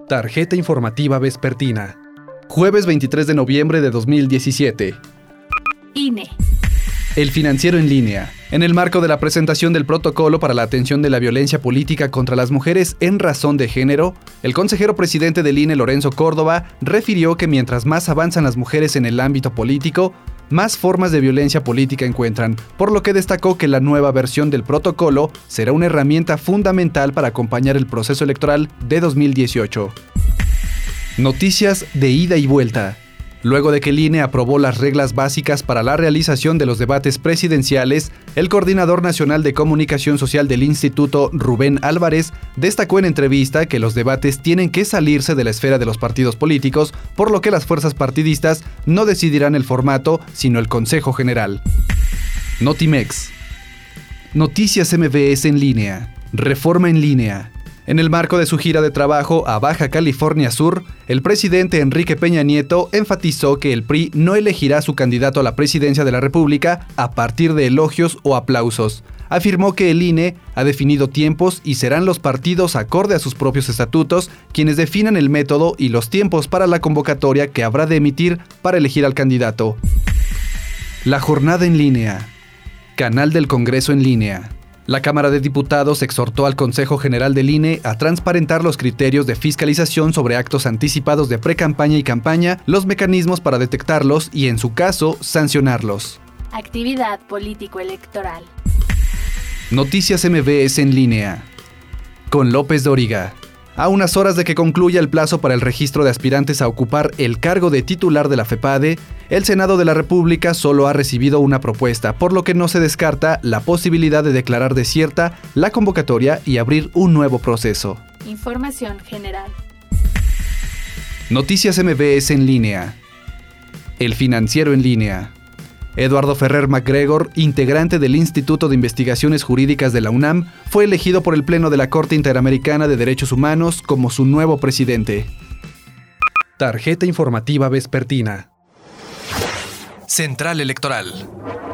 Tarjeta informativa vespertina. Jueves 23 de noviembre de 2017. INE. El Financiero en línea. En el marco de la presentación del protocolo para la atención de la violencia política contra las mujeres en razón de género, el consejero presidente del INE, Lorenzo Córdoba, refirió que mientras más avanzan las mujeres en el ámbito político, más formas de violencia política encuentran, por lo que destacó que la nueva versión del protocolo será una herramienta fundamental para acompañar el proceso electoral de 2018. Noticias de ida y vuelta. Luego de que el INE aprobó las reglas básicas para la realización de los debates presidenciales, el coordinador nacional de comunicación social del instituto, Rubén Álvarez, destacó en entrevista que los debates tienen que salirse de la esfera de los partidos políticos, por lo que las fuerzas partidistas no decidirán el formato, sino el Consejo General. Notimex. Noticias MBS en línea. Reforma en línea. En el marco de su gira de trabajo a Baja California Sur, el presidente Enrique Peña Nieto enfatizó que el PRI no elegirá a su candidato a la presidencia de la República a partir de elogios o aplausos. Afirmó que el INE ha definido tiempos y serán los partidos acorde a sus propios estatutos quienes definan el método y los tiempos para la convocatoria que habrá de emitir para elegir al candidato. La jornada en línea. Canal del Congreso en línea. La Cámara de Diputados exhortó al Consejo General del INE a transparentar los criterios de fiscalización sobre actos anticipados de precampaña y campaña, los mecanismos para detectarlos y, en su caso, sancionarlos. Actividad político-electoral. Noticias MBS en línea. Con López Dóriga. A unas horas de que concluya el plazo para el registro de aspirantes a ocupar el cargo de titular de la FEPADE, el Senado de la República solo ha recibido una propuesta, por lo que no se descarta la posibilidad de declarar desierta la convocatoria y abrir un nuevo proceso. Información general. Noticias MBS en línea. El Financiero en línea. Eduardo Ferrer MacGregor, integrante del Instituto de Investigaciones Jurídicas de la UNAM, fue elegido por el Pleno de la Corte Interamericana de Derechos Humanos como su nuevo presidente. Tarjeta informativa vespertina. Central Electoral.